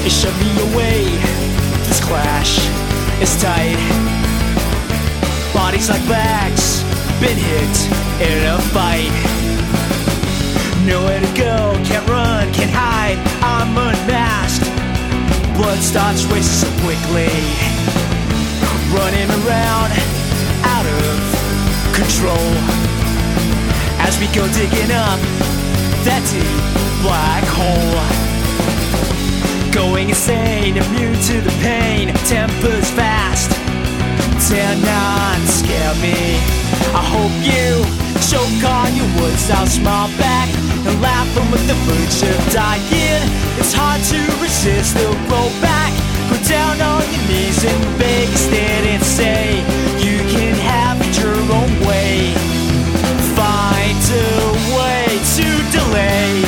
You shove me away. This clash is tight. Bodies like bags, been hit in a fight. Nowhere to go, can't run, can't hide. I'm unmasked. Blood starts racing so quickly. Running around, out of control. As we go digging up that deep black hole. Going insane, immune to the pain. Tempers fast, dare not scare me. I hope you choke on your words. I'll smile back and laugh. I'm with the verge of dying. It's hard to resist, they'll roll back. Go down on your knees and beg instead and say you can have it your own way. Find a way to delay.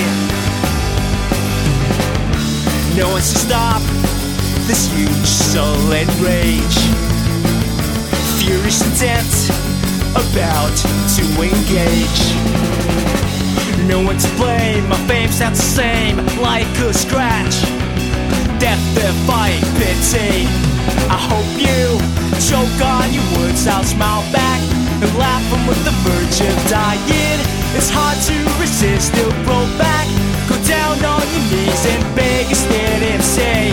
No one's to stop this huge sullen rage. Furious intent about to engage. No one to blame, my fame sounds the same, like a scratch. Death, their fight, pity. I hope you choke on your words. I'll smile back and laugh. I'm with the verge of dying. It's hard to resist, they'll roll back. Go down on your knees and beg instead and say